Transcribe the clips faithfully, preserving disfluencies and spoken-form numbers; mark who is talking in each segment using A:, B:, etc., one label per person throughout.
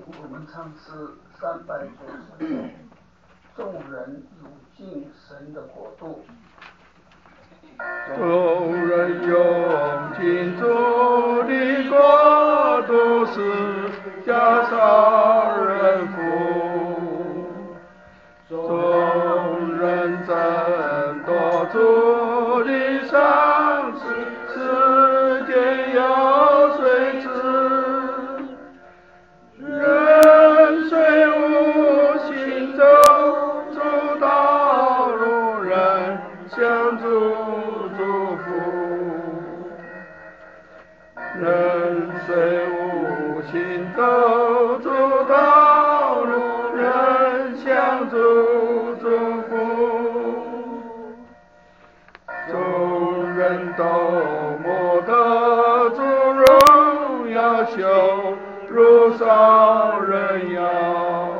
A: 我们唱诗三百九十首，众人入境神的国度。
B: 众人涌进主的国度，是家少人富。众人争夺主的赏赐，世间有谁知？人虽无行走主道路，人向主祝福。人虽无行走主道路，人向主祝福。众人都摸得主荣耀，羞辱少人妖。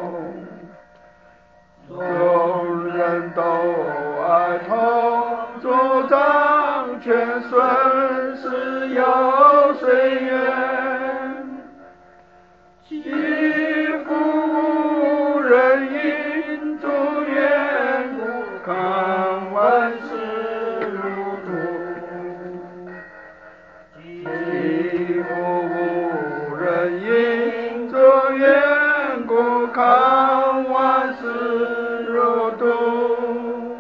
B: 众人都爱同主掌权，顺势有谁愿？几乎无人因主缘故，看万事如土。几乎无人因主缘故，看万事如土。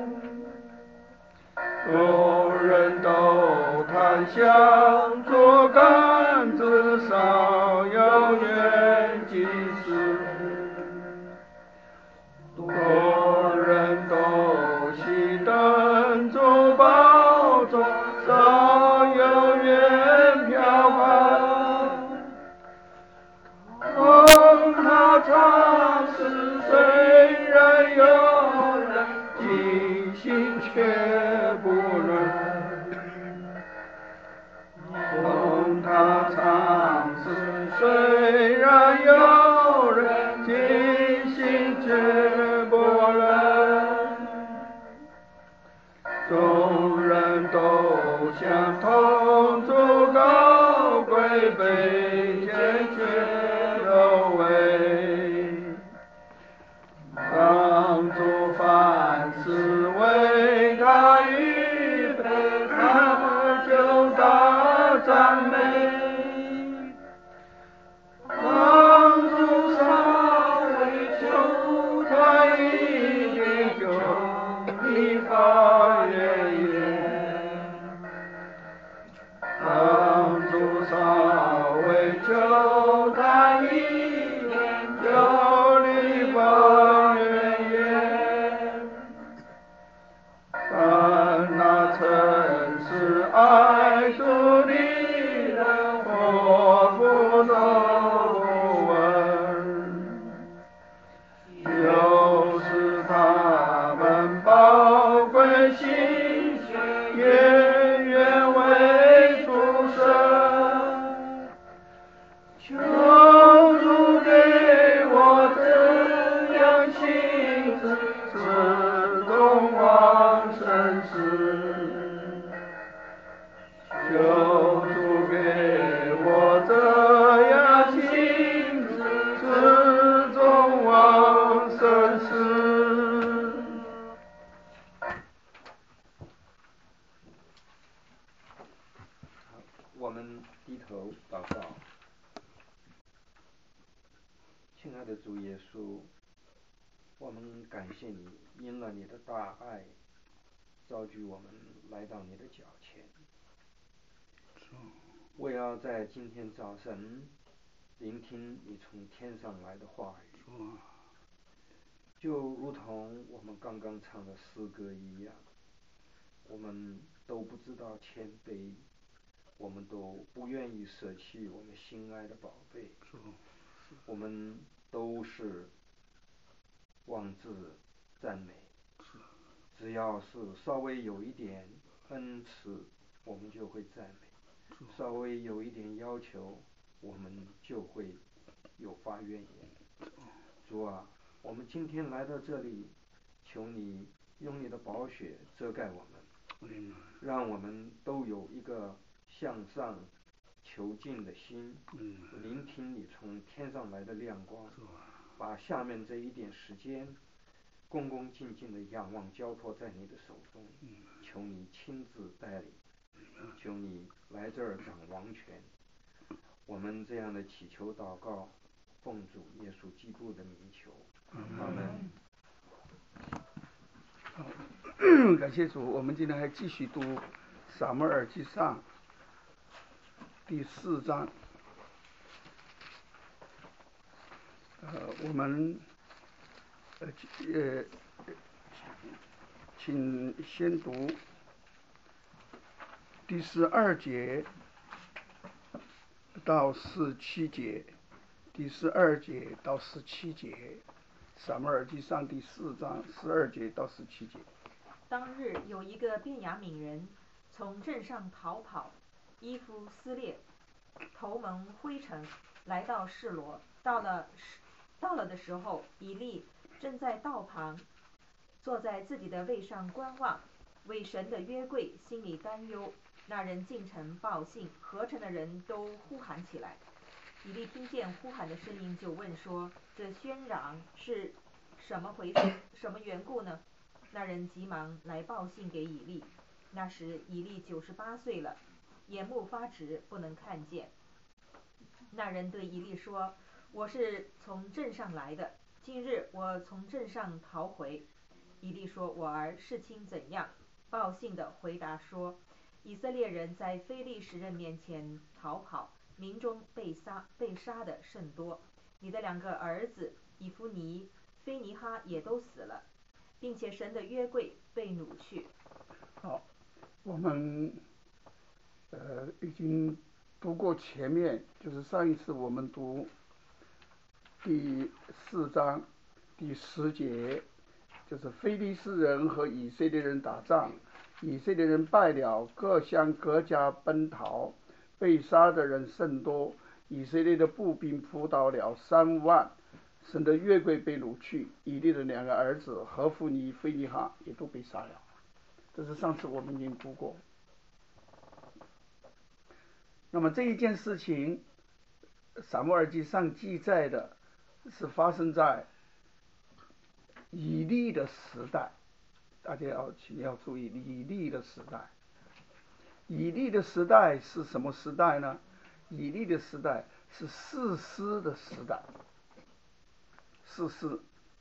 B: 众人都谈想做杆子，少有远近事。众人都喜等主宝座，少有远眺望。望他唱诗，虽然有人尽心却不能。望他唱诗，虽然有人尽心却不能。众人都想同主高贵，卑贱却有为。当主凡事为他预备，他就大赞美。当主稍微求他一点，就立法原言。当主稍微求他一点，就立法原言。但那曾是爱主的人，祸福都不闻。就是他们宝贵心血，也愿为主舍。求主给我这样心志，自动往生时。求主给我这样心志，自动往生时。
C: 我们低头祷告。亲爱的主耶稣，我们感谢你，因了你的大爱，召集我们来到你的脚前。我要在今天早晨聆听你从天上来的话语，就如同我们刚刚唱的诗歌一样，我们都不知道谦卑，我们都不愿意舍弃我们心爱的宝贝，我们都是妄自赞美。只要是稍微有一点恩赐，我们就会赞美；稍微有一点要求，我们就会有发怨言。主啊，我们今天来到这里，求你用你的宝血遮盖我们，让我们都有一个向上求求敬的心，聆听你从天上来的亮光，把下面这一点时间恭恭敬敬的仰望交托在你的手中，求你亲自带领，求你来这儿掌王权。我们这样的祈求祷告，奉主耶稣基督的名求，阿门。
B: 好，感谢主，我们今天还继续读撒母耳记上第四章。呃，我们呃呃，请先读第十二节到十七节，第十二节到十七节，撒母耳记上第四章十二节到十七节。
D: 当日有一个便雅悯人从镇上逃跑，衣服撕裂，头蒙灰尘，来到示罗。到了到了的时候，以利正在道旁，坐在自己的位上观望，为神的约柜心里担忧。那人进城报信，合城的人都呼喊起来。以利听见呼喊的声音，就问说：“这喧嚷是什么回事？什么缘故呢？”那人急忙来报信给以利。那时以利九十八岁了，眼目发直，不能看见。那人对以利说：“我是从镇上来的，今日我从镇上逃回。”以利说：“我儿，事情怎样？”报信的回答说：“以色列人在非利士人面前逃跑，民中被杀被杀的甚多。你的两个儿子以弗尼、菲尼哈也都死了，并且神的约柜被掳去。”
B: 好，我们呃已经读过前面，就是上一次我们读第四章第十节，就是非利士人和以色列人打仗，以色列人败了，各向各家奔逃，被杀的人甚多，以色列的步兵扑倒了三万，神的约柜被掳去，以利的两个儿子何弗尼、菲尼哈也都被杀了。这是上次我们已经读过。那么这一件事情，撒母耳记上记载的是发生在以利的时代，大家要请要注意以利的时代。以利的时代是什么时代呢？以利的时代是士师的时代，士师。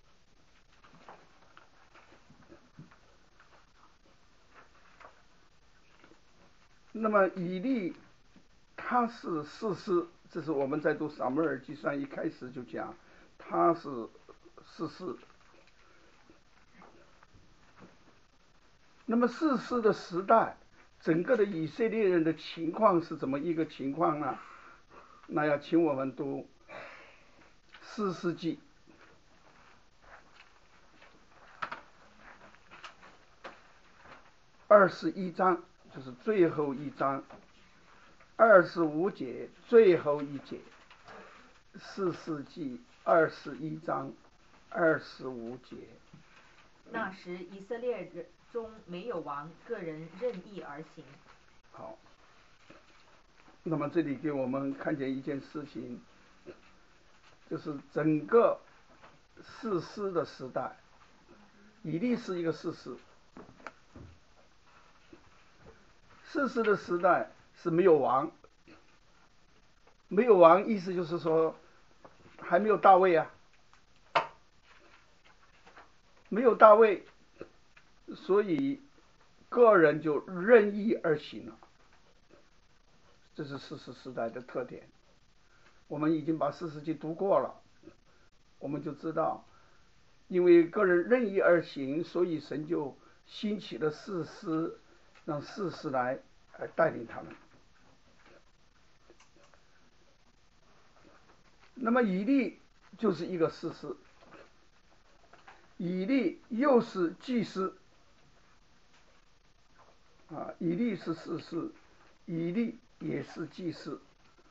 B: 那么以利他是士师，这是我们在读撒母耳记上一开始就讲，他是士师。那么士师的时代，整个的以色列人的情况是怎么一个情况呢？那要请我们读士师记二十一章，就是最后一章，二十五节最后一节，士师记二十一章二十五节。
D: 那时以色列人中没有王，个人任意而行。
B: 好，那么这里给我们看见一件事情，就是整个士师的时代，以利是一个士师，士师的时代是没有王，没有王意思就是说还没有大卫啊，没有大卫，所以个人就任意而行了，这是士师时代的特点。我们已经把士师记读过了，我们就知道，因为个人任意而行，所以神就兴起了士师，让士师来来带领他们。那么以利就是一个士师，以利又是祭司啊，以利是士师，以利也是祭司。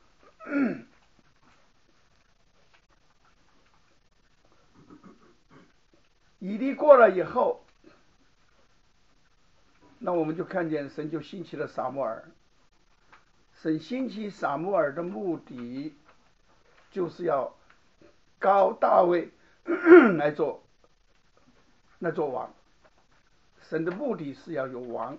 B: 以利过了以后，那我们就看见神就兴起了撒母耳。 神兴起撒母耳的目的，就是要高大卫来做来做王。神的目的是要有王，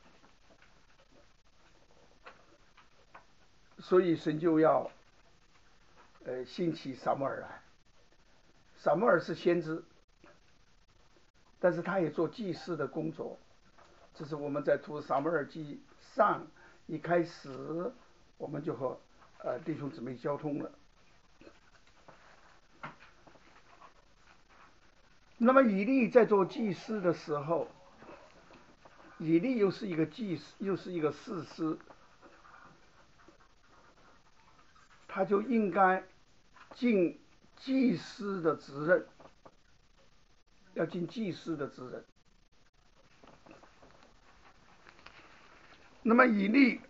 B: 所以神就要呃兴起撒母耳来。撒母耳是先知，但是他也做祭司的工作。这是我们在读撒母耳记上一开始，我们就和呃弟兄姊妹交通了。那么以利在做祭司的时候，以利又是一个祭司，又是一个士师，他就应该尽祭司的责任，要尽祭司的责任。那么以利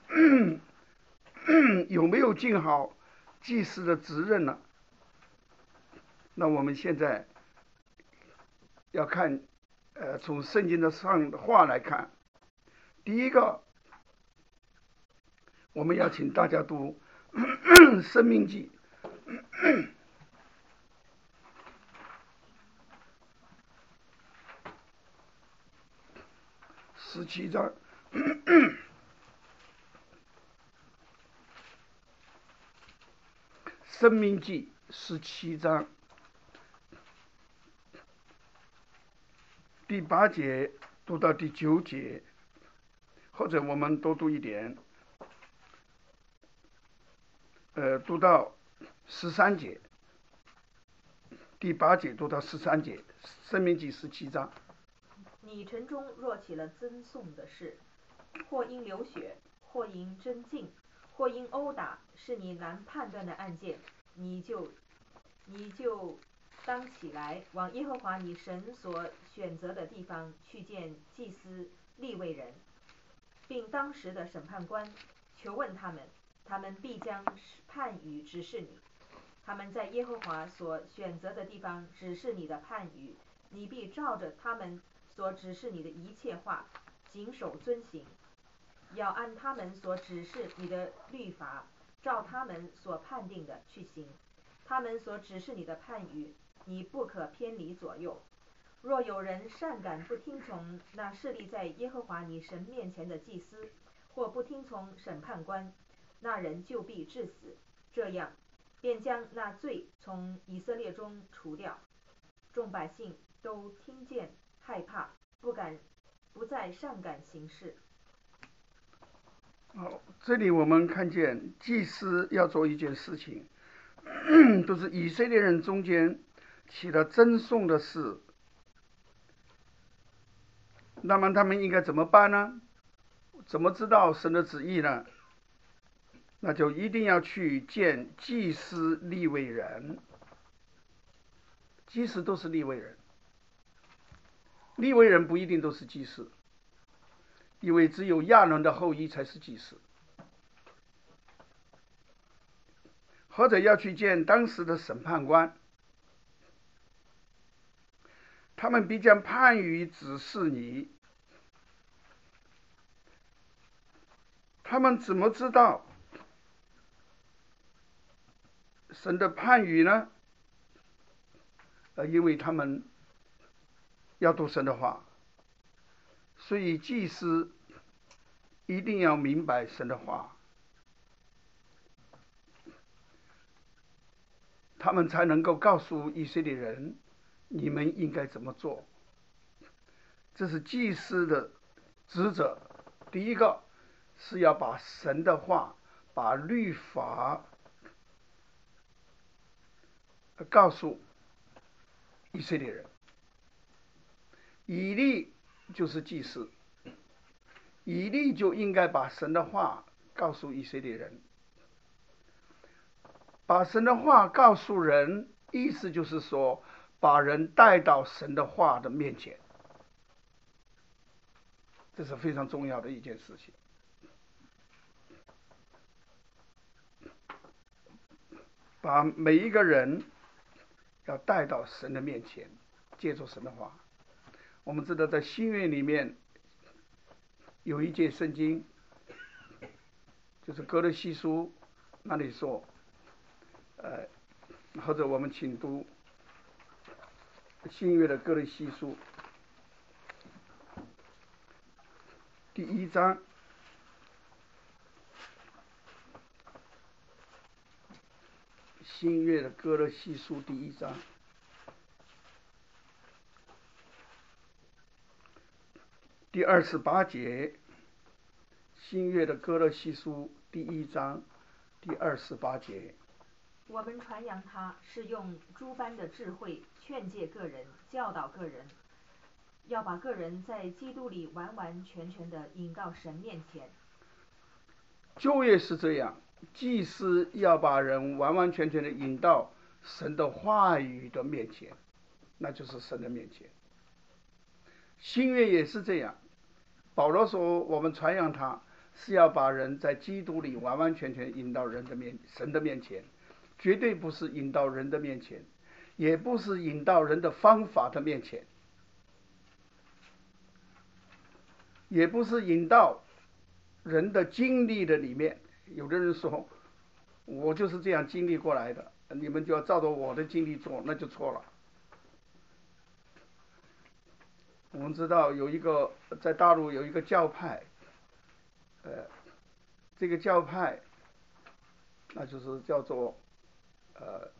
B: 有没有尽好祭司的责任呢？那我们现在要看，呃，从圣经的上的话来看，第一个，我们要请大家读《申命记》十七章。申命记十七章第八节读到第九节，或者我们多读一点，呃，读到十三节，第八节读到十三节，申命记十七章。
D: 你城中若起了增送的事，或因流血，或因争竞，或因殴打，是你难判断的案件，你就你就当起来，往耶和华你神所选择的地方去见祭司利未人，并当时的审判官，求问他们，他们必将判语指示你。他们在耶和华所选择的地方指示你的判语，你必照着他们所指示你的一切话谨守遵行，要按他们所指示你的律法，照他们所判定的去行。他们所指示你的判语，你不可偏离左右。若有人擅敢不听从那设立在耶和华你神面前的祭司，或不听从审判官，那人就必致死。这样便将那罪从以色列中除掉。众百姓都听见害怕，不敢不再擅敢行事。
B: 好，这里我们看见祭司要做一件事情，都是以色列人中间起了争讼的事。那么他们应该怎么办呢？怎么知道神的旨意呢？那就一定要去见祭司利未人。祭司都是利未人，利未人不一定都是祭司，因为只有亚伦的后裔才是祭司。或者要去见当时的审判官，他们必将判语指示你。他们怎么知道神的判语呢？呃，因为他们要读神的话，所以祭司一定要明白神的话，他们才能够告诉以色列人，你们应该怎么做。这是祭司的职责。第一个是要把神的话，把律法告诉以色列人。以利就是祭司，以利就应该把神的话告诉以色列人。把神的话告诉人，意思就是说，把人带到神的话的面前，这是非常重要的一件事情。把每一个人要带到神的面前，接触神的话。我们知道在新约里面有一节圣经， 就是哥罗西书那里说，呃，或者我们请读新约的哥罗西书第一章。新约的哥罗西书第一章第二十八节，新约的哥罗西书第一章第二十八节。
D: 我们传扬他是用诸般的智慧劝诫个人，教导个人，要把个人在基督里完完全全的引到神面前。
B: 旧约是这样，祭司要把人完完全全的引到神的话语的面前，那就是神的面前。新约也是这样，保罗说我们传扬他是要把人在基督里完完全全引到人的面神的面前，绝对不是引到人的面前，也不是引到人的方法的面前，也不是引到人的经历的里面。有的人说我就是这样经历过来的，你们就要照着我的经历做，那就错了。我们知道有一个在大陆有一个教派，呃，这个教派那就是叫做呃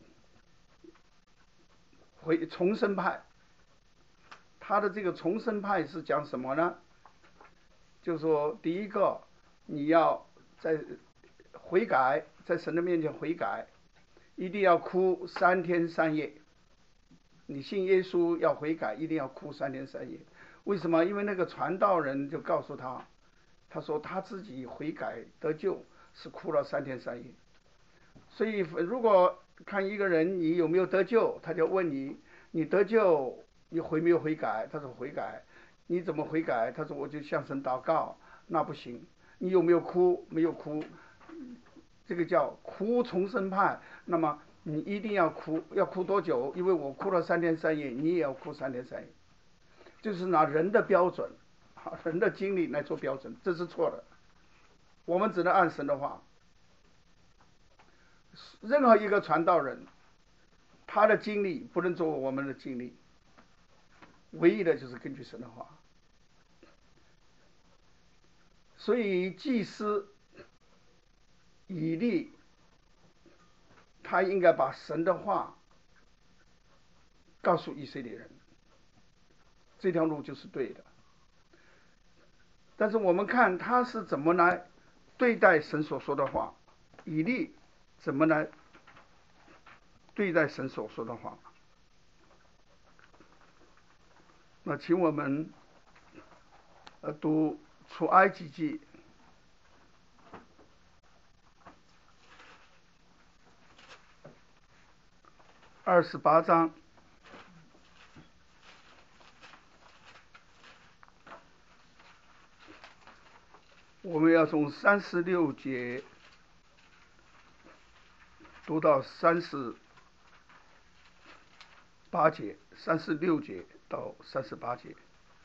B: 回重生派。他的这个重生派是讲什么呢？就是说第一个，你要在悔改，在神的面前悔改，一定要哭三天三夜。你信耶稣要悔改，一定要哭三天三夜。为什么？因为那个传道人就告诉他，他说他自己悔改得救是哭了三天三夜。所以如果看一个人你有没有得救，他就问你，你得救你悔没有悔改？他说悔改。你怎么悔改？他说我就向神祷告。那不行。你有没有哭？没有哭。这个叫哭重生派。那么你一定要哭，要哭多久？因为我哭了三天三夜，你也要哭三天三夜。就是拿人的标准，人的经历来做标准，这是错的。我们只能按神的话。任何一个传道人，他的经历不能做我们的经历，唯一的就是根据神的话。所以祭司以利，他应该把神的话告诉以色列人，这条路就是对的。但是我们看他是怎么来对待神所说的话，以利怎么来对待神所说的话。那请我们呃读出埃及记二十八章，我们要从三十六节读到三十八节，三十六节到三十八节。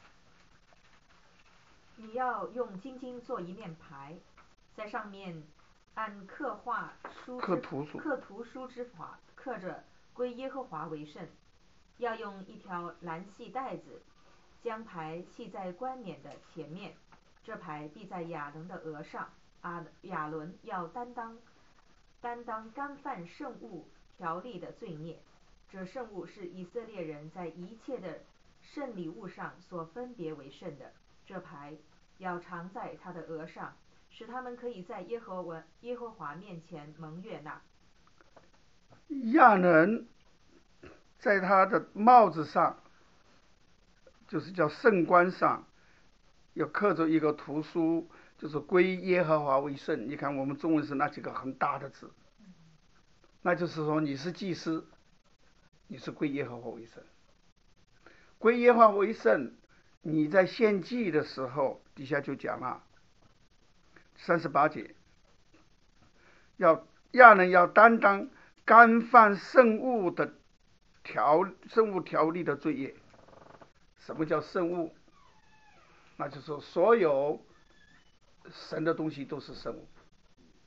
D: 你要用金金做一面牌，在上面按刻画书
B: 刻图书
D: 刻图书之法刻着归耶和华为圣。要用一条蓝细带子将牌系在冠冕的前面，这牌必在亚伦的额上。啊，亚伦要担当担当干犯圣物条例的罪孽。这圣物是以色列人在一切的圣礼物上所分别为圣的。这牌要常在他的额上，使他们可以在耶和华耶和华面前蒙悦纳。
B: 亚伦在他的帽子上，就是叫圣冠上，要刻着一个图书，就是归耶和华为圣。你看我们中文是那几个很大的字，那就是说你是祭司，你是归耶和华为圣。归耶和华为圣，你在献祭的时候，底下就讲了三十八节，要亚伦要担当干犯圣物的条圣物条例的罪业。什么叫圣物？那就是说所有神的东西都是圣物。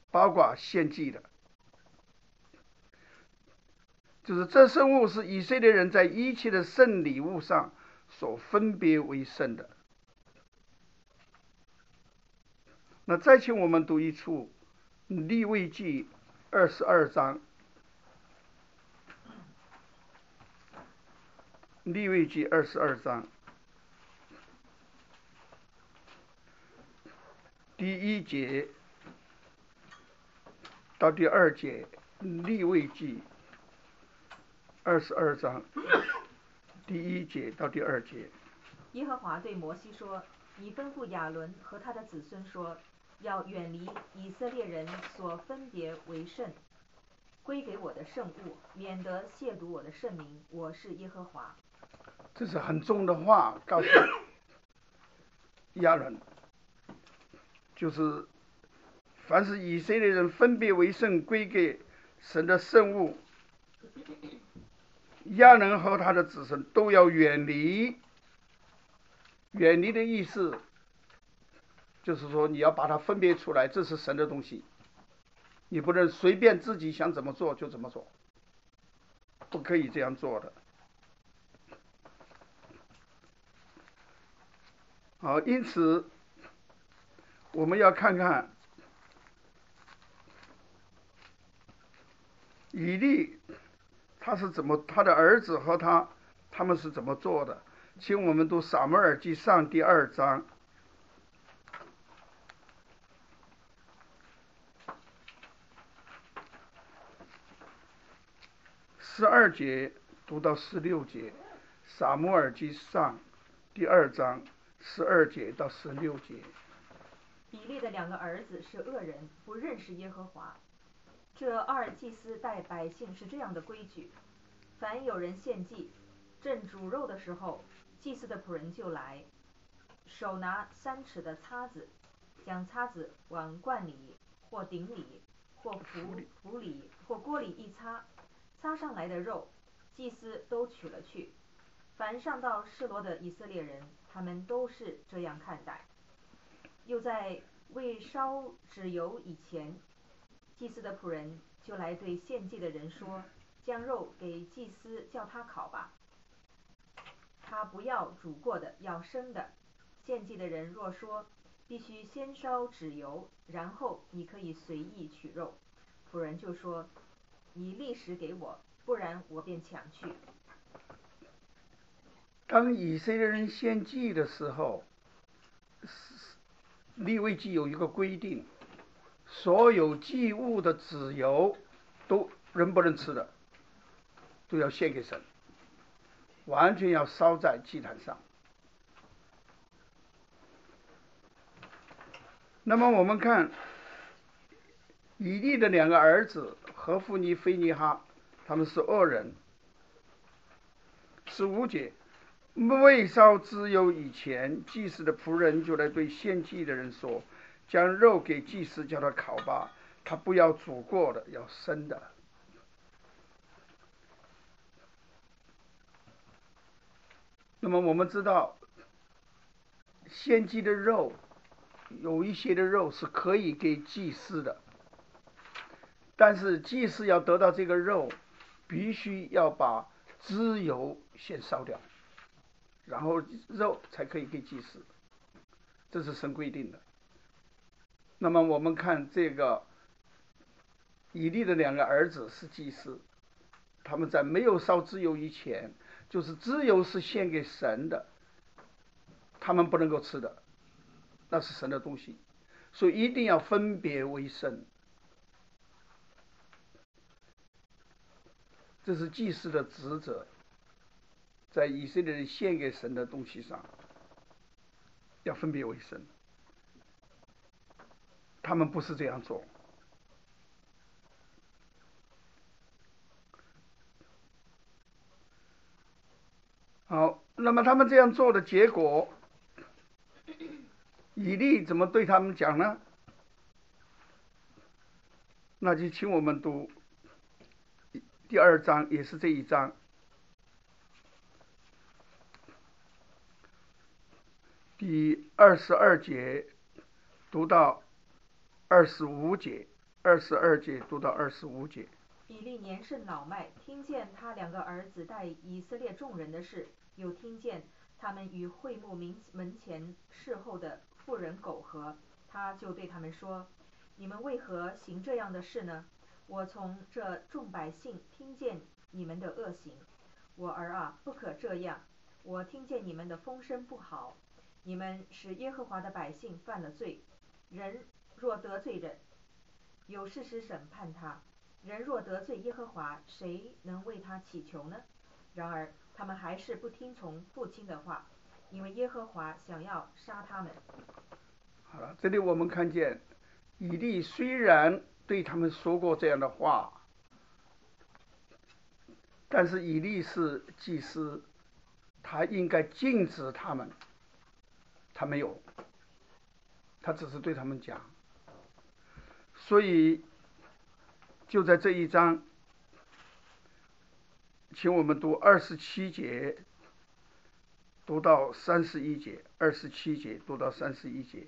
B: 包括献祭的。就是这圣物是以色列人在一切的圣礼物上所分别为圣的。那再请我们读一处利未记二十二章，利未记二十二章第一节到第二节，利未记二十二章第一节到第二节。
D: 耶和华对摩西说：“你吩咐亚伦和他的子孙说，要远离以色列人所分别为圣、归给我的圣物，免得亵渎我的圣名。我是耶和华。”
B: 这是很重的话，告诉亚伦，就是凡是以色列人分别为圣、归给神的圣物，亚伦和他的子孙都要远离。远离的意思就是说，你要把它分别出来，这是神的东西，你不能随便自己想怎么做就怎么做，不可以这样做的。好，因此我们要看看以利他是怎么，他的儿子和他他们是怎么做的。请我们读撒母耳记上第二章十二节读到十六节，撒母耳记上第二章十二节到十六节。
D: 以利的两个儿子是恶人，不认识耶和华。这二祭司待百姓是这样的规矩：凡有人献祭，正煮肉的时候，祭司的仆人就来，手拿三尺的叉子，将叉子往罐里或鼎里或釜釜里或锅里一插，插上来的肉，祭司都取了去。凡上到示罗的以色列人，他们都是这样看待。又在未烧脂油以前，祭司的仆人就来对献祭的人说：“将肉给祭司，叫他烤吧。他不要煮过的，要生的。献祭的人若说必须先烧脂油，然后你可以随意取肉，仆人就说：你立时给我，不然我便抢去。”
B: 当以色列人献祭的时候，利未记有一个规定，所有祭物的脂油都人不能吃的，都要献给神，完全要烧在祭坛上。那么我们看以利的两个儿子何弗尼、菲尼哈，他们是恶人。十五节，未烧脂油以前，祭司的仆人就来对献祭的人说：“将肉给祭司，叫他烤吧，他不要煮过的，要生的。”那么我们知道，献祭的肉有一些的肉是可以给祭司的，但是祭司要得到这个肉，必须要把脂油先烧掉，然后肉才可以给祭司，这是神规定的。那么我们看这个以利的两个儿子是祭司，他们在没有烧脂油以前，就是脂油是献给神的，他们不能够吃的，那是神的东西，所以一定要分别为圣。这是祭司的职责，在以色列人献给神的东西上要分别为圣，他们不是这样做。好，那么他们这样做的结果，以利怎么对他们讲呢？那就请我们读第二章，也是这一章，第二十二节读到二十五节， 二十二节读到二十五节。
D: 以利年甚老迈，听见他两个儿子带以色列众人的事，又听见他们与会幕门前侍候的妇人苟合，他就对他们说：你们为何行这样的事呢？我从这众百姓听见你们的恶行。我儿啊，不可这样。我听见你们的风声不好，你们使耶和华的百姓犯了罪。人若得罪人，有事实审判他。人若得罪耶和华，谁能为他祈求呢？然而他们还是不听从父亲的话，因为耶和华想要杀他们。
B: 好了，这里我们看见以利虽然对他们说过这样的话，但是以利是祭司，他应该禁止他们，他没有，他只是对他们讲。所以就在这一章，请我们读二十七节读到三十一节，二十七节读到三十一节。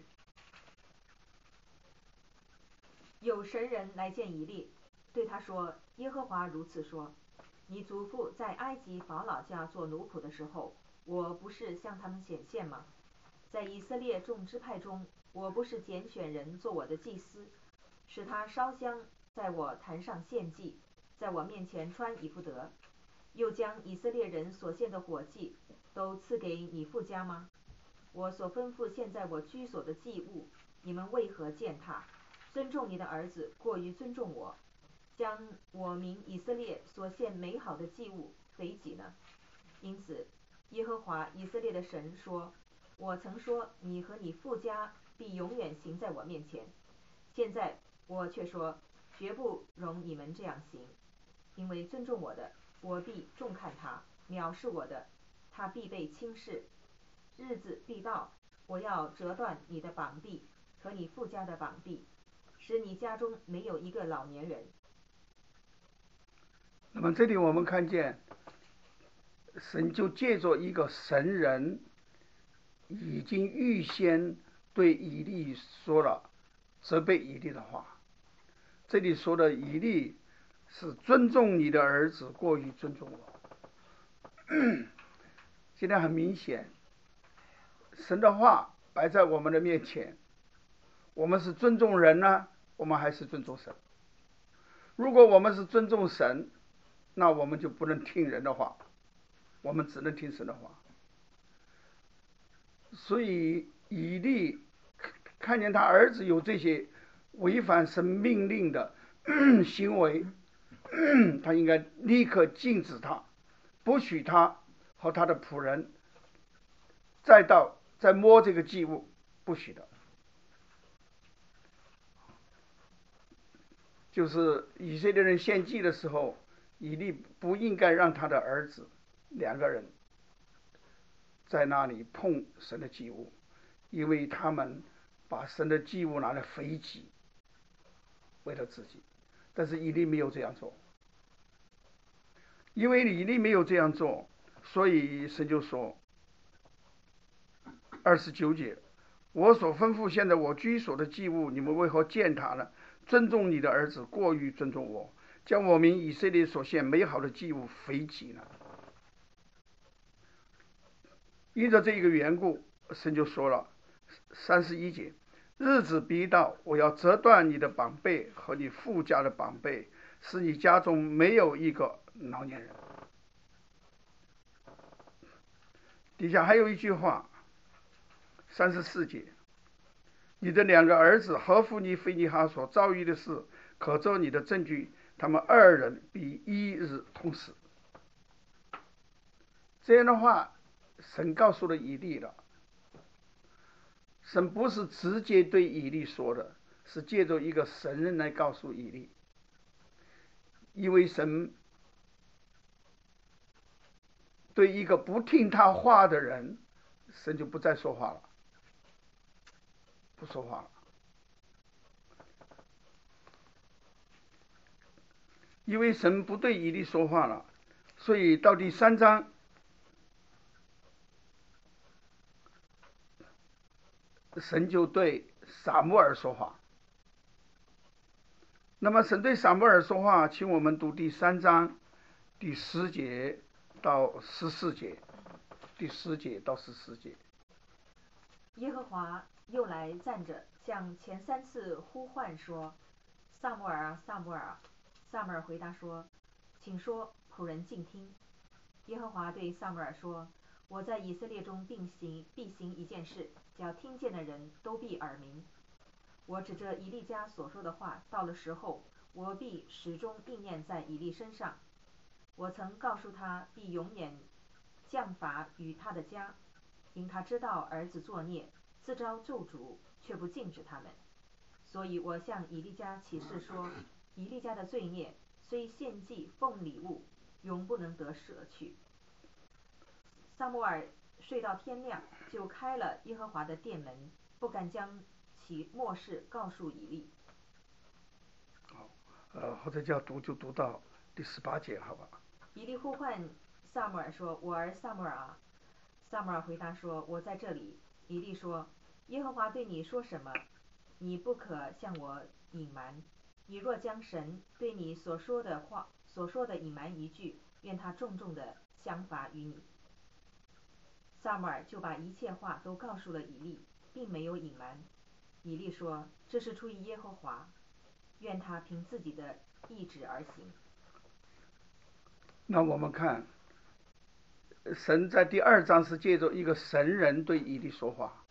D: 有神人来见以利，对他说：耶和华如此说，你祖父在埃及法老家做奴仆的时候，我不是向他们显现吗？在以色列众支派中，我不是拣选人做我的祭司，使他烧香在我坛上献祭，在我面前穿以弗得，又将以色列人所献的火祭都赐给你父家吗？我所吩咐现在我居所的祭物，你们为何践踏？尊重你的儿子过于尊重我，将我民以色列所献美好的祭物肥己呢？因此耶和华以色列的神说，我曾说你和你父家必永远行在我面前，现在我却说绝不容你们这样行。因为尊重我的，我必重看他；藐视我的，他必被轻视。日子必到，我要折断你的膀臂和你父家的膀臂，使你家中没有一个老年人。
B: 那么这里我们看见神就借着一个神人已经预先对以利说了责备以利的话。这里说的以利是尊重你的儿子过于尊重我。现在很明显，神的话摆在我们的面前，我们是尊重人呢，我们还是尊重神？如果我们是尊重神，那我们就不能听人的话，我们只能听神的话。所以以利看见他儿子有这些违反神命令的行为，他应该立刻禁止他，不许他和他的仆人再到再摸这个祭物，不许的。就是以色列人献祭的时候，以利不应该让他的儿子两个人在那里碰神的祭物，因为他们把神的祭物拿来肥己，为了自己。但是以利没有这样做，因为以利没有这样做，所以神就说二十九节，我所吩咐现在我居所的祭物，你们为何践踏呢？尊重你的儿子过于尊重我，将我民以色列所献美好的祭物肥己呢？因着这一个缘故，神就说了三十一节，日子必到，我要折断你的膀臂和你父家的膀臂，使你家中没有一个老年人。底下还有一句话，三十四节，你的两个儿子和弗尼菲尼哈所遭遇的事，可作你的证据，他们二人必一日同死。这样的话，神告诉了以利了。神不是直接对以利说的，是借着一个神人来告诉以利。因为神对一个不听他话的人，神就不再说话了，不说话了。因为神不对以利说话了，所以到第三章，神就对撒母耳说话。 那么神对撒母耳说话，请我们读第三章第十节到十四节，第十节到十四节。
D: 耶和华又来站着，向前三次呼唤说：“撒母耳啊，撒母耳啊！”撒母耳回答说：“请说，仆人静听。”耶和华对撒母耳说：“我在以色列中并行必行一件事，叫听见的人都必耳鸣。我指着以利家所说的话，到了时候，我必始终应验在以利身上。我曾告诉他，必永远降罚与他的家，因他知道儿子作孽，自招咒诅，却不禁止他们。所以我向以利家起誓说，以利家的罪孽虽献祭奉礼物，永不能得赦去。”撒母耳睡到天亮，就开了耶和华的殿门，不敢将其末世告诉以利。
B: 好，呃，或者叫读就读到第十八节，好吧？
D: 以利呼唤撒母耳说：“我儿撒母耳啊！”撒母耳回答说：“我在这里。”以利说：“耶和华对你说什么？你不可向我隐瞒。你若将神对你所说的话所说的隐瞒一句，愿他重重的降罚于你。”撒母耳就把一切话都告诉了以利，并没有隐瞒。以利说：“这是出于耶和华，愿他凭自己的意志而行。”
B: 那我们看，神在第二章是借着一个神人对以利说话，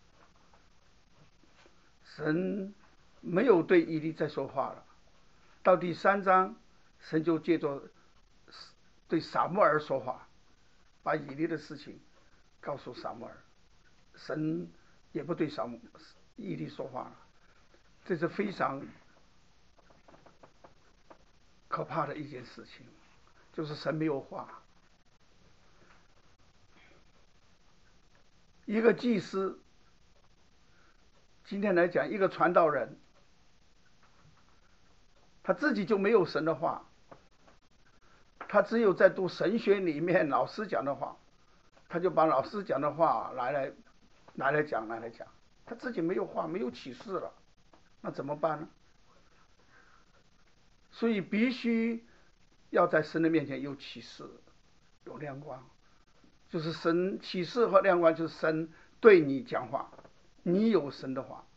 B: 神没有对以利再说话了。到第三章，神就借着对撒母耳说话，把以利的事情告诉撒母耳，神也不对撒母以利说话了。这是非常可怕的一件事情，就是神没有话。一个祭司，今天来讲，一个传道人，他自己就没有神的话，他只有在读神学里面老师讲的话，他就把老师讲的话来来拿来讲，拿来讲，他自己没有话，没有启示了，那怎么办呢？所以必须要在神的面前有启示，有亮光，就是神启示和亮光，就是神对你讲话，你有神的话，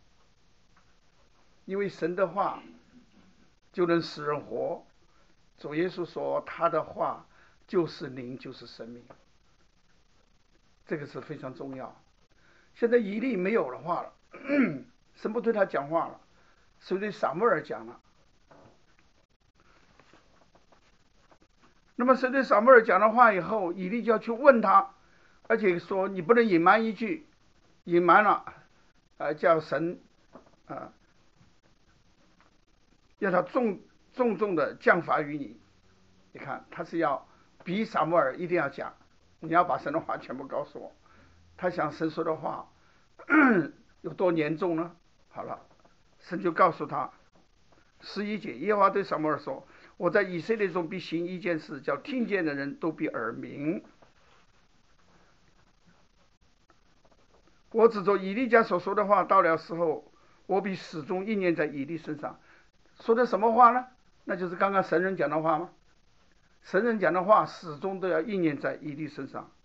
B: 因为神的话就能使人活。主耶稣说他的话就是灵，就是生命，这个是非常重要。现在以利没有了话了，神不对他讲话了，是对撒母耳讲了。那么神对撒母耳讲了话以后，以利就要去问他，而且说你不能隐瞒一句，隐瞒了，呃，叫神啊、呃，要他重重重的降罚于你。你看，他是要逼撒母耳一定要讲，你要把神的话全部告诉我。他想神说的话有多严重呢？好了，神就告诉他，十一节，耶和华对撒母耳说：“我在以色列中必行一件事，叫听见的人都必耳鸣。我指着以利家所说的话，到了时候，我必始终应验在以利身上。”说的什么话呢？那就是刚刚神人讲的话吗？神人讲的话始终都要应验在以利身上。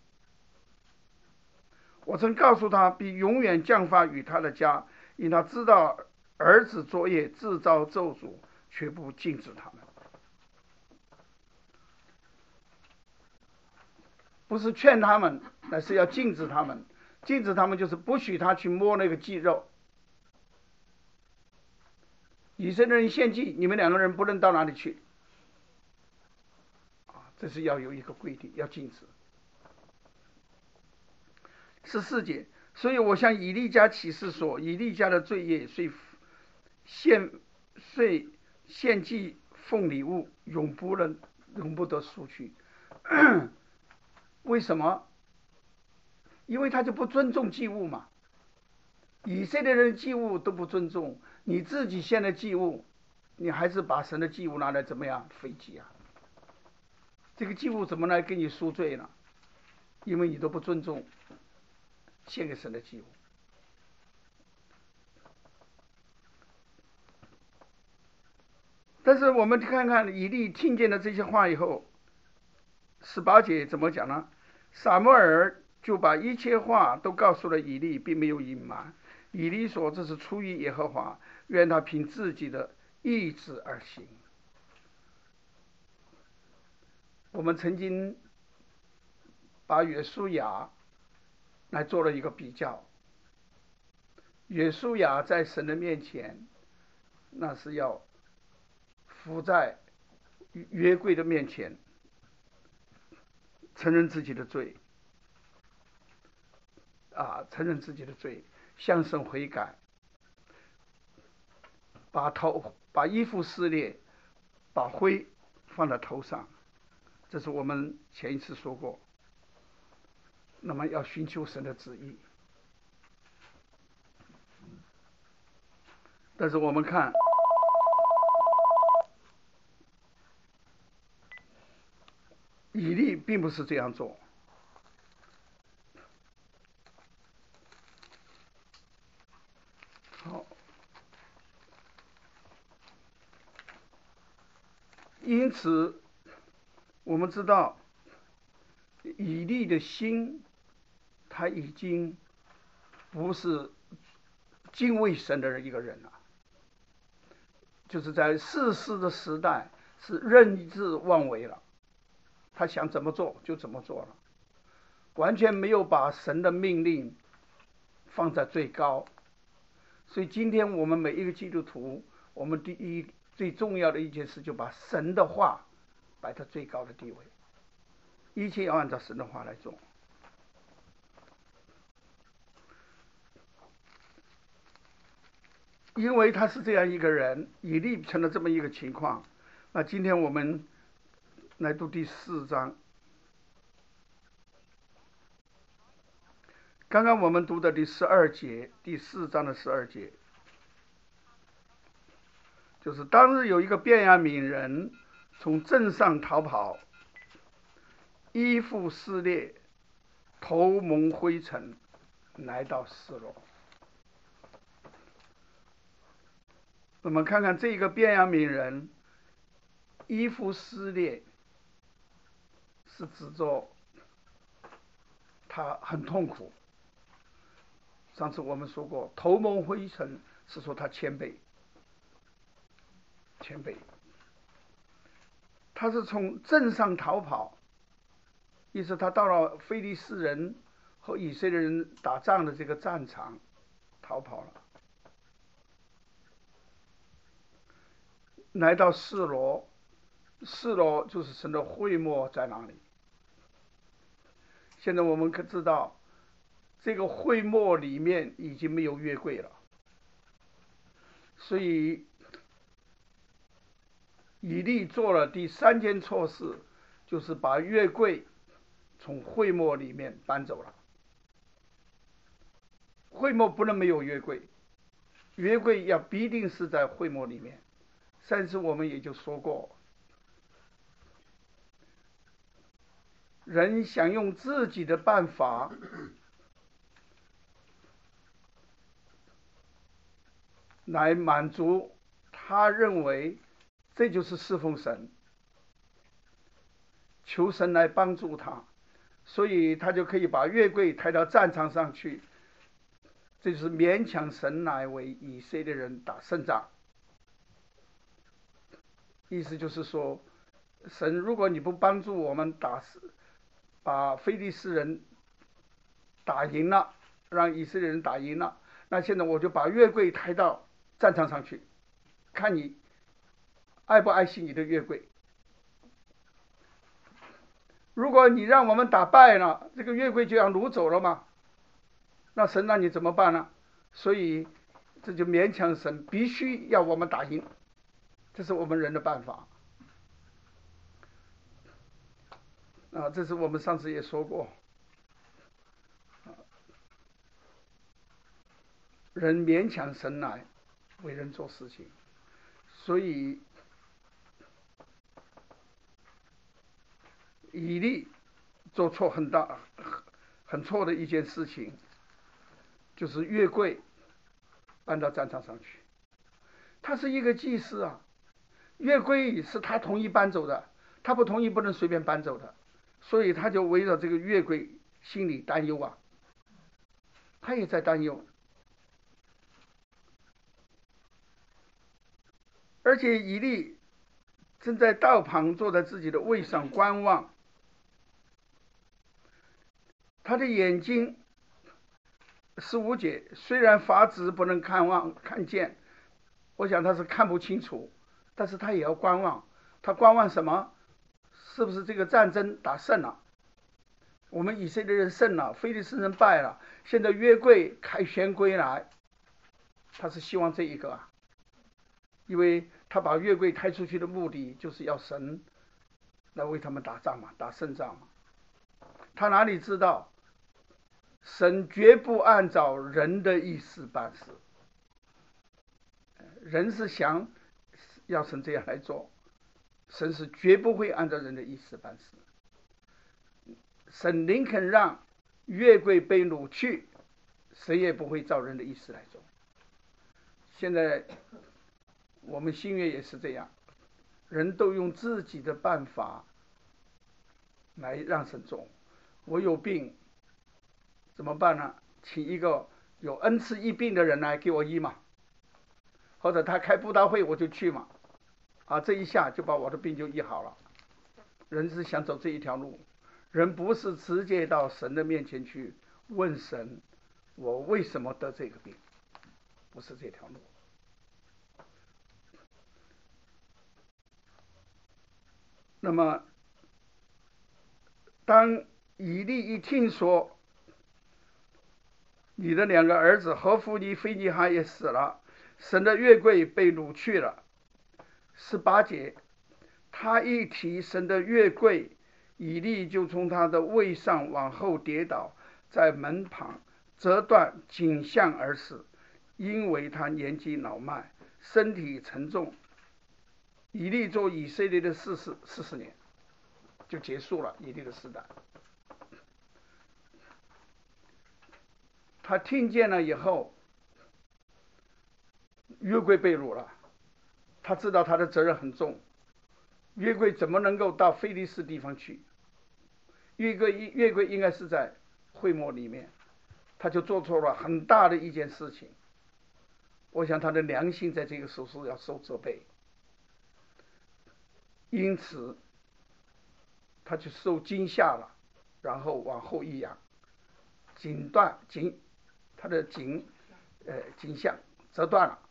B: 我曾告诉他，必永远降罚与他的家，因他知道儿子作业自招咒诅，却不禁止他们。不是劝他们，乃是要禁止他们。禁止他们就是不许他去摸那个祭肉。以色列人献祭，你们两个人不能到哪里去。这是要有一个规定，要禁止。十四节，所以我向以利家起誓说，以利家的罪业虽献虽献祭奉礼物，永不能永不得赎去。为什么？因为他就不尊重祭物嘛。以色列人祭物都不尊重，你自己献的祭物，你还是把神的祭物拿来怎么样废祭啊？这个祭物怎么来给你赎罪呢？因为你都不尊重献给神的祭物。 但是我们看看以利听见了这些话以后，十八节怎么讲呢？撒母耳就把一切话都告诉了以利，并没有隐瞒。以利说：“这是出于耶和华，愿他凭自己的意志而行。”我们曾经把约书亚来做了一个比较。约书亚在神的面前，那是要伏在约柜的面前，承认自己的罪，啊，承认自己的罪，向神悔改，把头把衣服撕裂，把灰放在头上，这是我们前一次说过。那么要寻求神的旨意。但是我们看以利并不是这样做。好，因此我们知道以利的心他已经不是敬畏神的一个人了，就是在世事的时代是任意妄为了，他想怎么做就怎么做了，完全没有把神的命令放在最高。所以今天我们每一个基督徒，我们第一最重要的一件事，就把神的话摆在最高的地位，一切要按照神的话来做。因为他是这样一个人，以利成了这么一个情况。那今天我们来读第四章。刚刚我们读的第十二节，第四章的十二节，就是当日有一个便雅悯人从镇上逃跑，衣服撕裂，头蒙灰尘，来到示罗。我们看看这个便雅悯人衣服撕裂，是指着他很痛苦。上次我们说过，头蒙灰尘是说他谦卑，谦卑。他是从镇上逃跑，意思他到了非利士人和以色列人打仗的这个战场逃跑了，来到示罗。示罗就是神的会幕在哪里？现在我们可知道，这个会幕里面已经没有约柜了，所以以利做了第三件错事，就是把约柜从会幕里面搬走了。会幕不能没有约柜，约柜要必定是在会幕里面。上次我们也就说过，人想用自己的办法来满足他认为这就是侍奉神，求神来帮助他，所以他就可以把约柜抬到战场上去，这就是勉强神来为以色列人打胜仗。意思就是说，神如果你不帮助我们打把非利士人打赢了，让以色列人打赢了，那现在我就把约柜抬到战场上去，看你爱不爱惜你的约柜。如果你让我们打败了，这个约柜就要掳走了嘛，那神让你怎么办呢？所以这就勉强神必须要我们打赢，这是我们人的办法。啊，这是我们上次也说过，人勉强神来为人做事情，所以以利做错很大很错的一件事情，就是约柜搬到战场上去。他是一个祭司啊， 约柜是他同意搬走的，他不同意不能随便搬走的，所以他就围绕这个约柜心里担忧啊，他也在担忧。而且以利正在道旁坐在自己的位上观望，他的眼睛十五节虽然法子不能看望看见，我想他是看不清楚，但是他也要观望。他观望什么？是不是这个战争打胜了？我们以色列人胜了，非利士人败了，现在约柜凯旋归来，他是希望这一个啊，因为他把约柜开出去的目的就是要神来为他们打仗嘛，打胜仗嘛。他哪里知道神绝不按照人的意思办事，人是想要神这样来做，神是绝不会按照人的意思办事。神宁肯让约柜被掳去，谁也不会照人的意思来做。现在我们新约也是这样，人都用自己的办法来让神做。我有病怎么办呢？请一个有恩赐医病的人来给我医嘛，或者他开布道会我就去嘛，啊，这一下就把我的病就医好了。人是想走这一条路，人不是直接到神的面前去问神，我为什么得这个病，不是这条路。那么当以利一听说你的两个儿子何弗尼、非尼哈也死了，神的约柜被掳去了，十八节，他一提神的约柜，以利就从他的位上往后跌倒，在门旁折断，颈项而死，因为他年纪老迈，身体沉重。以利做以色列的四十四十年，就结束了以利的时代。他听见了以后，约柜被掳了，他知道他的责任很重。约柜怎么能够到非利士地方去？约柜约柜应该是在会幕里面，他就做错了很大的一件事情。我想他的良心在这个时候是要受责备，因此他就受惊吓了，然后往后一仰，颈断颈，他的颈呃颈项折断了。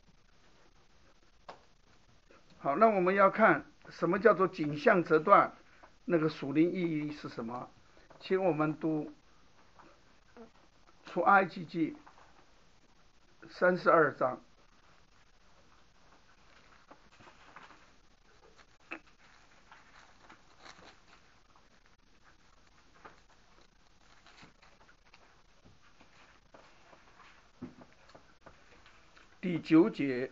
B: 好，那我们要看什么叫做颈项折断，那个属灵意义是什么？请我们读出埃及记三十二章。第九节，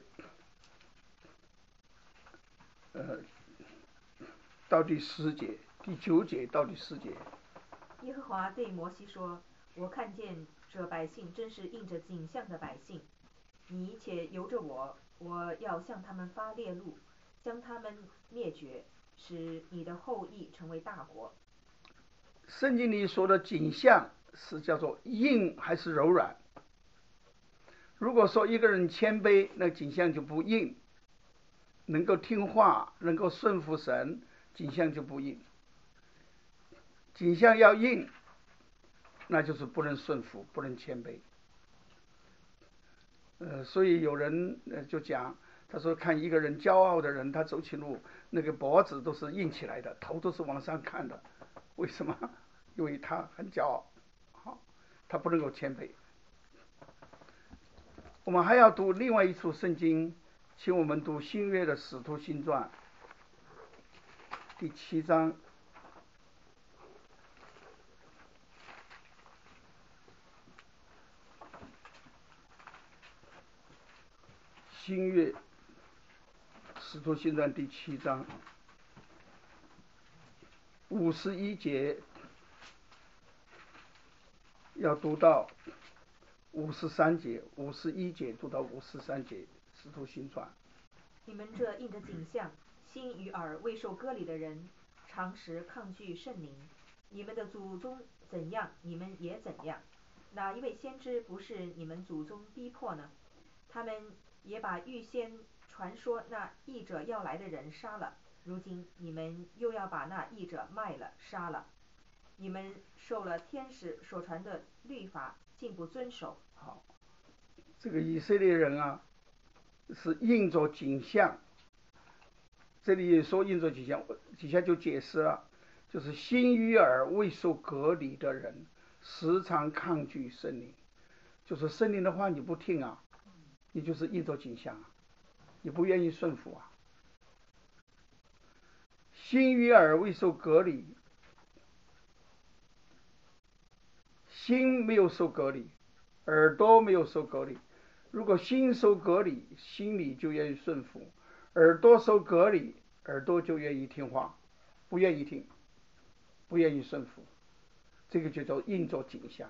B: 呃，到第十节，第九节到第十节。
D: 耶和华对摩西说：“我看见这百姓真是应着景象的百姓，你且由着我，我要向他们发烈怒，将他们灭绝，使你的后裔成为大国。”
B: 圣经里说的景象是叫做硬还是柔软？如果说一个人谦卑，那景象就不硬；能够听话，能够顺服神，景象就不硬。景象要硬，那就是不能顺服，不能谦卑。呃，所以有人呃就讲，他说看一个人骄傲的人，他走起路那个脖子都是硬起来的，头都是往上看的。为什么？因为他很骄傲，好，他不能够谦卑。我们还要读另外一处圣经，请我们读新约的使徒行传第七章。新约使徒行传第七章五十一节，要读到五十三节，五十一节读到五十三节，使徒行传。
D: 你们这印着景象、心与耳未受割礼的人，常时抗拒圣灵。你们的祖宗怎样，你们也怎样。哪一位先知不是你们祖宗逼迫呢？他们也把预先传说那译者要来的人杀了。如今你们又要把那译者卖了、杀了。你们受了天使所传的律法，竟不遵守。
B: 好，这个以色列人啊，是印着景象。这里说印着景象，底下就解释了，就是心与耳未受割礼的人，时常抗拒圣灵。就是圣灵的话你不听啊，你就是印着景象啊，你不愿意顺服啊。心与耳未受割礼，心没有受割礼，耳朵没有受割礼。如果心受割礼，心里就愿意顺服；耳朵受割礼，耳朵就愿意听话，不愿意听，不愿意顺服。这个就叫印着景象。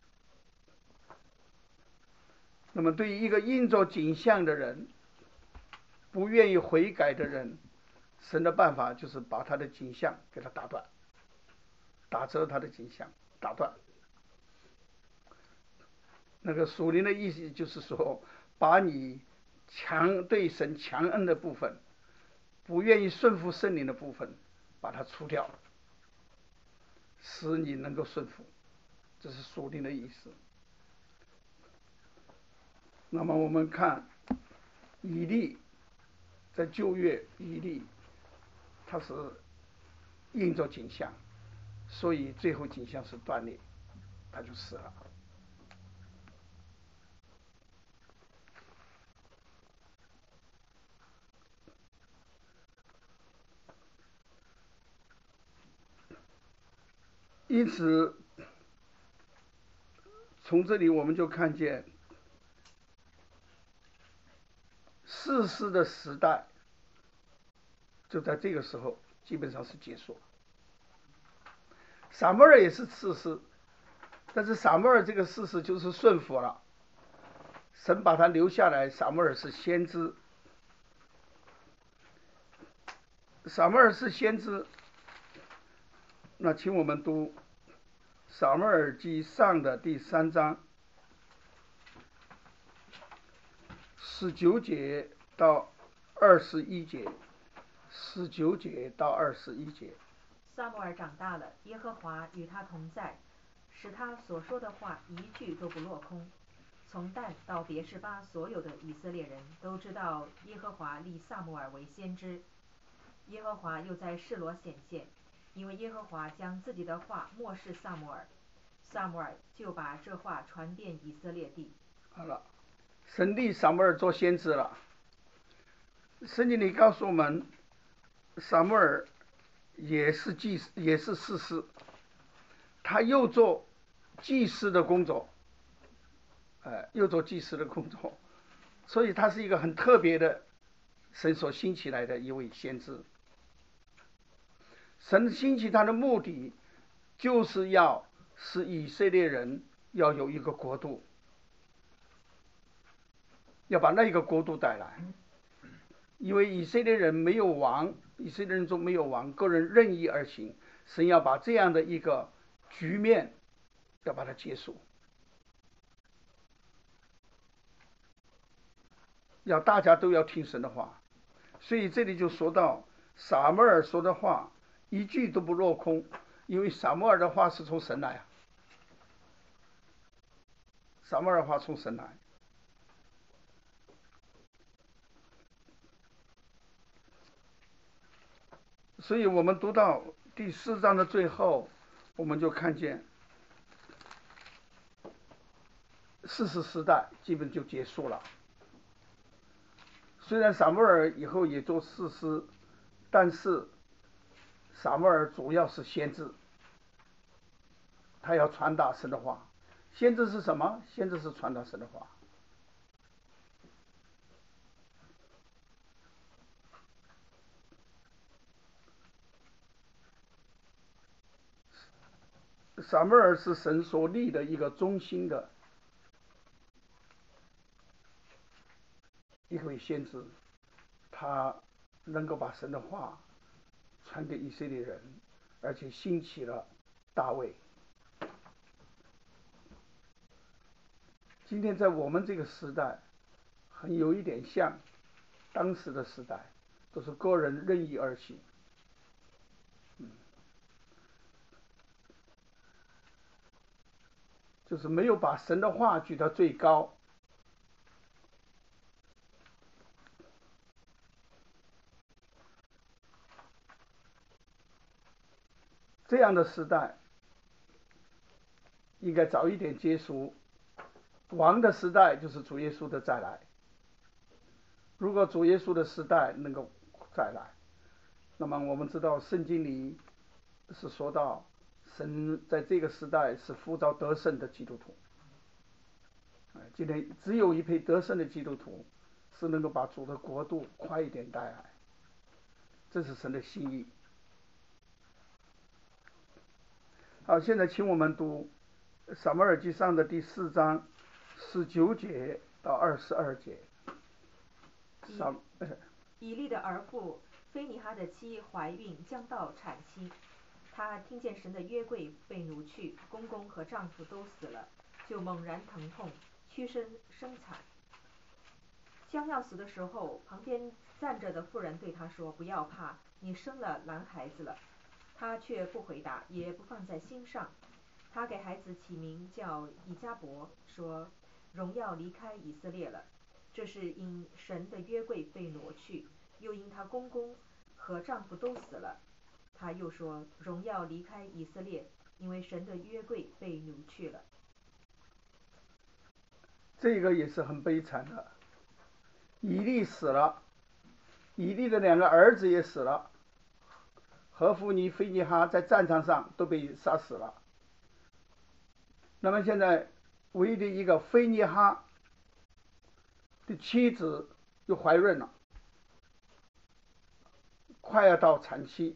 B: 那么对于一个印着景象的人，不愿意悔改的人，神的办法就是把他的景象给他打断，打折他的景象，打断。那个属灵的意思就是说，把你强对神强恩的部分，不愿意顺服圣灵的部分，把它除掉，使你能够顺服，这是属灵的意思。那么我们看以利，在旧约以利，他是印着景象，所以最后景象是断裂，他就死了。因此从这里我们就看见士师的时代就在这个时候基本上是结束了。撒母耳也是士师，但是撒母耳这个士师就是顺服了，神把他留下来。撒母耳是先知，撒母耳是先知。那请我们读撒母耳记上的第三章十九节到二十一节，十九节到二十一节。
D: 撒母耳长大了，耶和华与他同在，使他所说的话一句都不落空。从但到别是巴，所有的以色列人都知道耶和华立撒母耳为先知。耶和华又在示罗显现，因为耶和华将自己的话默示撒母耳，撒母耳就把这话传遍以色列地。
B: 好了，神立撒母耳做先知了。圣经里告诉我们，撒母耳也是祭司，也是士师，他又做祭司的工作，呃，又做祭司的工作，所以他是一个很特别的神所兴起来的一位先知。神兴起他的目的，就是要使以色列人要有一个国度，要把那一个国度带来。因为以色列人没有王，以色列人中没有王，个人任意而行，神要把这样的一个局面要把它结束，要大家都要听神的话。所以这里就说到撒母耳说的话一句都不落空，因为撒母耳的话是从神来啊，撒母耳的话从神来。所以我们读到第四章的最后，我们就看见士师时代基本就结束了。虽然撒母耳以后也做士师，但是撒母耳主要是先知，他要传达神的话。先知是什么？先知是传达神的话。撒母耳是神所立的一个中心的一位先知， 他能够把神的话传给以色列人，而且兴起了大卫。今天在我们这个时代，很有一点像当时的时代，都是个人任意而行。嗯，就是没有把神的话举到最高。这样的时代应该早一点结束。王的时代就是主耶稣的再来。如果主耶稣的时代能够再来，那么我们知道圣经里是说到神在这个时代是呼召得胜的基督徒。今天只有一批得胜的基督徒是能够把主的国度快一点带来，这是神的心意。好，现在请我们读撒母耳记上的第四章十九节到二十二节。
D: 以利的儿妇菲尼哈的妻怀孕，将到产期，她听见神的约柜被掳去，公公和丈夫都死了，就猛然疼痛，屈身生产。将要死的时候，旁边站着的妇人对她说：“不要怕，你生了男孩子了。”她却不回答，也不放在心上。她给孩子起名叫以迦伯，说：“荣耀离开以色列了。”这是因神的约柜被挪去，又因她公公和丈夫都死了。她又说：“荣耀离开以色列，因为神的约柜被掳去了。”
B: 这个也是很悲惨的。以利死了，以利的两个儿子也死了，何弗尼、菲尼哈在战场上都被杀死了。那么现在唯一的一个菲尼哈的妻子又怀孕了，快要到产期。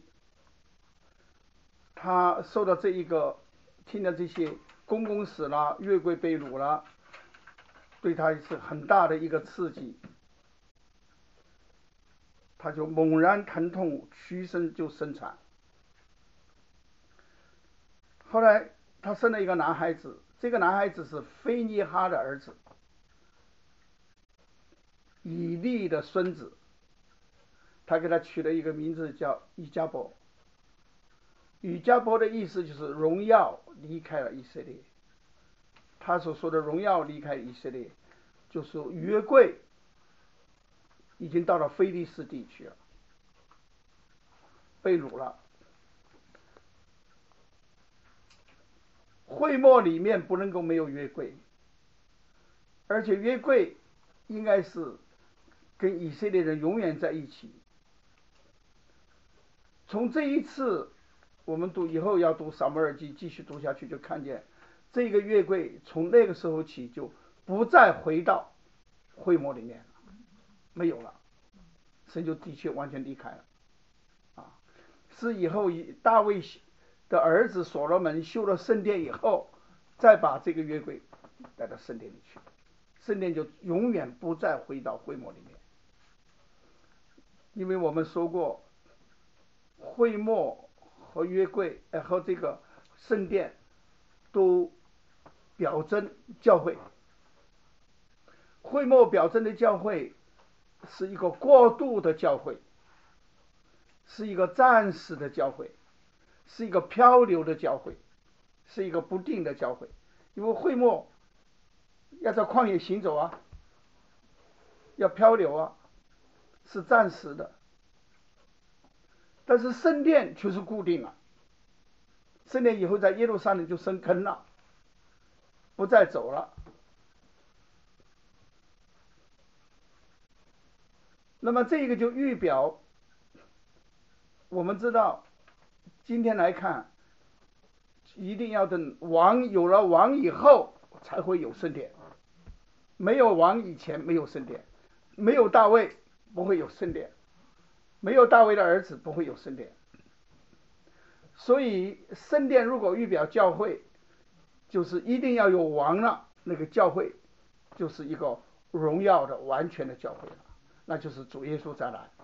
B: 他受到这一个听到这些公公死了，约柜被掳了，对他是很大的一个刺激。他就猛然疼痛，屈身就生产。后来他生了一个男孩子，这个男孩子是菲尼哈的儿子，以利的孙子。他给他取了一个名字叫以迦伯。以迦伯的意思就是荣耀离开了以色列。他所说的荣耀离开以色列，就是约柜已经到了非利士地区了，被掳了。会幕里面不能够没有约柜，而且约柜应该是跟以色列人永远在一起。从这一次我们读以后要读撒母耳记继续读下去，就看见这个约柜从那个时候起就不再回到会幕里面了，没有了，神就的确完全离开了。啊，是以后大卫的儿子所罗门修了圣殿以后，再把这个约柜带到圣殿里去，圣殿就永远不再回到会幕里面。因为我们说过，会幕和约柜和这个圣殿都表征教会。会幕表征的教会是一个过渡的教会，是一个暂时的教会，是一个漂流的教会，是一个不定的教会。因为会幕要在旷野行走啊，要漂流啊，是暂时的。但是圣殿却是固定了，圣殿以后在耶路撒冷就生根了，不再走了。那么这个就预表，我们知道今天来看，一定要等王有了王以后才会有圣殿，没有王以前没有圣殿，没有大卫不会有圣殿，没有大卫的儿子不会有圣殿。所以圣殿如果预表教会，就是一定要有王了，那个教会就是一个荣耀的完全的教会了。 那就是主耶稣再来，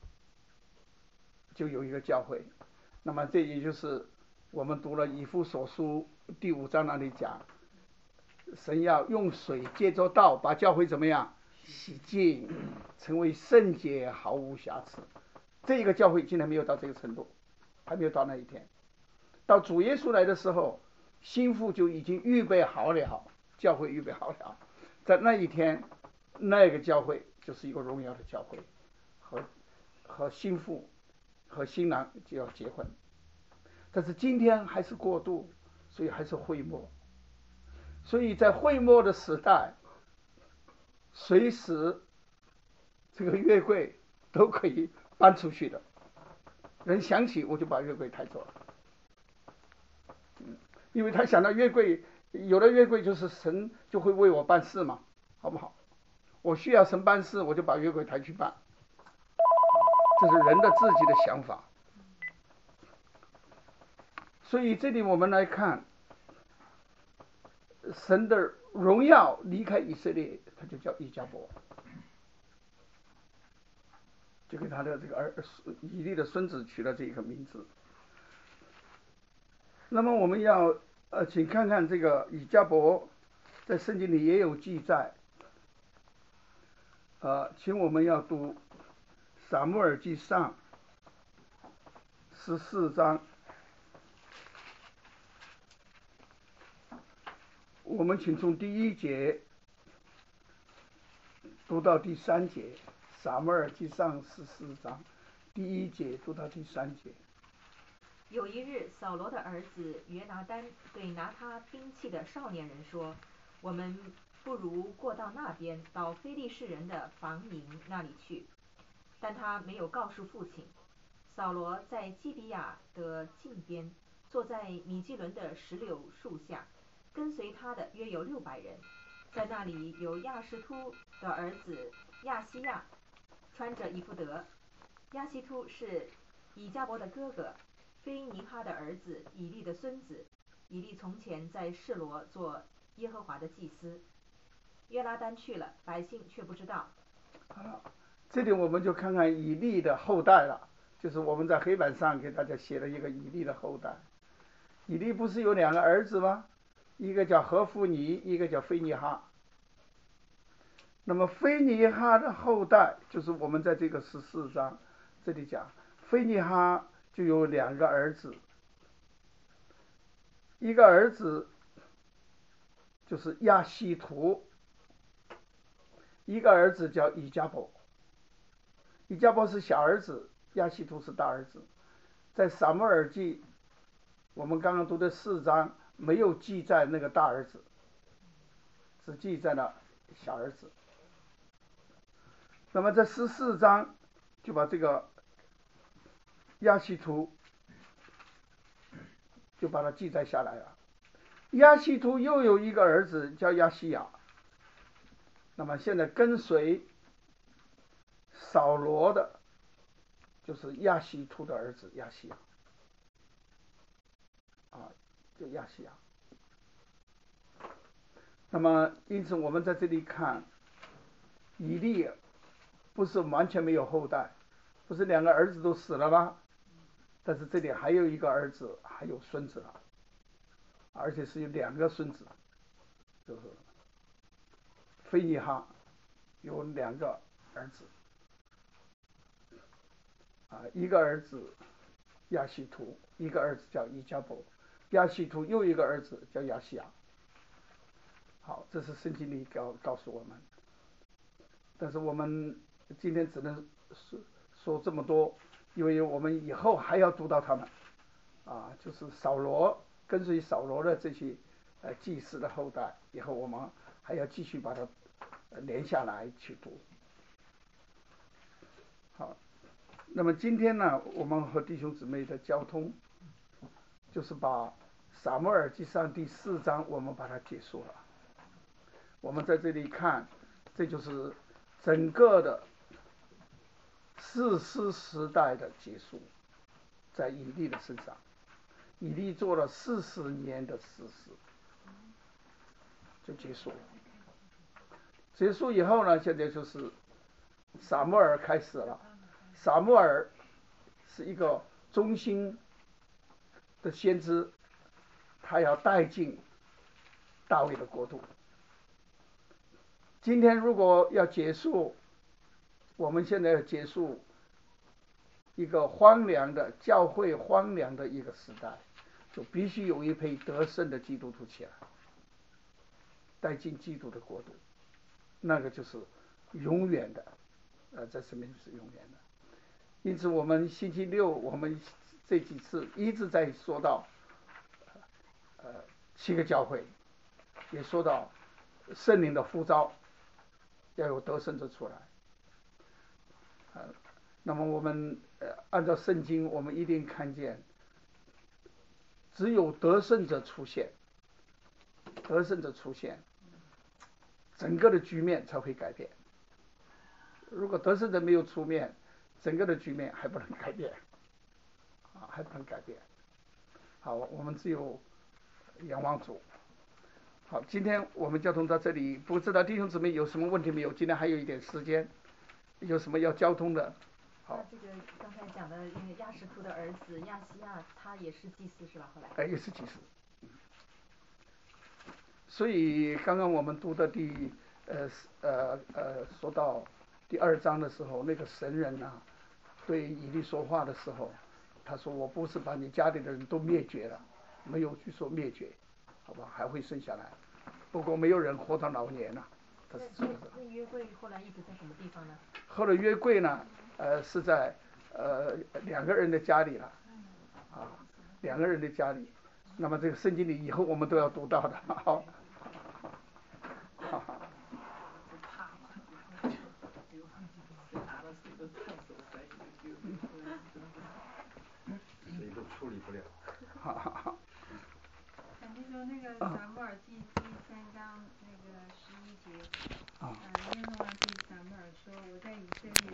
B: 就有一个教会。那么这也就是我们读了以弗所书第五章那里讲，神要用水借着道把教会怎么样洗净，成为圣洁，毫无瑕疵。这个教会今天没有到这个程度，还没有到那一天。到主耶稣来的时候，心腹就已经预备好了，教会预备好了，在那一天，那个教会就是一个荣耀的教会，和和心腹和新郎就要结婚。但是今天还是过渡，所以还是会末。所以在会末的时代，随时这个约柜都可以搬出去的，人想起我就把约柜抬走了。嗯，因为他想到约柜，有了约柜就是神就会为我办事嘛，好不好？我需要神办事，我就把约柜抬去办，这是人的自己的想法。所以这里我们来看，神的荣耀离开以色列，他就叫以迦伯，就给他的这个儿以利的孙子取了这个名字。那么我们要呃，请看看这个以迦伯，在圣经里也有记载。呃，请我们要读撒母耳记上十四章，我们请从第一节读到第三节。撒母耳记上十四章第一节读到第三节。
D: 有一日，扫罗的儿子约拿单对拿他兵器的少年人说：“我们不如过到那边，到非利士人的防营那里去。”但他没有告诉父亲。扫罗在基比亚的近边，坐在米基伦的石榴树下，跟随他的约有六百人。在那里有亚实突的儿子亚西亚，穿着以弗得。亚西突是以迦伯的哥哥，非尼哈的儿子，以利的孙子。以利从前在示罗做耶和华的祭司。约拿单去了，百姓却不知道。
B: 好，这里我们就看看以利的后代了，就是我们在黑板上给大家写了一个以利的后代。以利不是有两个儿子吗？一个叫何弗尼，一个叫非尼哈。那么非尼哈的后代，就是我们在这个十四章这里讲，非尼哈就有两个儿子，一个儿子就是亚希图，一个儿子叫以迦伯。以迦伯是小儿子，亚希图是大儿子。在撒母耳记我们刚刚读的四章没有记载那个大儿子，只记载了小儿子。那么这十四章就把这个亚希图就把它记载下来了。亚希图又有一个儿子叫亚西亚，那么现在跟随扫罗的就是亚希图的儿子亚西亚，啊，就亚西亚。那么因此我们在这里看，以利不是完全没有后代，不是两个儿子都死了吗？但是这里还有一个儿子，还有孙子了，而且是有两个孙子，就是非尼哈有两个儿子，啊，一个儿子亚希图，一个儿子叫以迦伯。亚希图又一个儿子叫亚西亚。好，这是圣经里告告诉我们。但是我们今天只能说说这么多，因为我们以后还要读到他们，啊，就是扫罗跟随扫罗的这些呃祭司的后代，以后我们还要继续把它连下来去读。好，那么今天呢，我们和弟兄姊妹的交通，就是把撒母耳记上第四章我们把它结束了。我们在这里看，这就是整个的士师时代的结束，在以利的身上。以利做了四十年的士师，就结束了。结束以后呢，现在就是撒母耳开始了。撒母耳是一个忠心的先知，他要带进大卫的国度。今天如果要结束，我们现在要结束一个荒凉的教会荒凉的一个时代，就必须有一批得胜的基督徒起来，带进基督的国度，那个就是永远的，呃，在生命是永远的。因此我们星期六我们这几次一直在说到呃七个教会，也说到圣灵的呼召，要有得胜者出来。呃那么我们呃按照圣经，我们一定看见只有得胜者出现，得胜者出现，整个的局面才会改变。如果得胜者没有出面，整个的局面还不能改变，啊，还不能改变。好，我们只有仰望主。好，今天我们交通到这里，不知道弟兄姊妹有什么问题没有？今天还有一点时间，有什么要交通的？好。
D: 那这个刚才讲的那个亚什图的儿子亚西亚，他也是祭司是吧？后来。
B: 哎，也是祭司。所以刚刚我们读的第呃呃呃说到第二章的时候，那个神人啊对以利说话的时候，他说我不是把你家里的人都灭绝了，没有去说灭绝，好吧，还会剩下来，不过没有人活到老年了。他是这个。
D: 那约柜后来一直在什么地方呢？
B: 后来约柜呢，呃是在呃两个人的家里了，啊，两个人的家里。那么这个圣经里以后我们都要读到的。好。
C: 谁都处理不了。
E: 感觉说那个撒母耳记第三章那个十一节，啊，耶和华对撒母耳说，我在以色列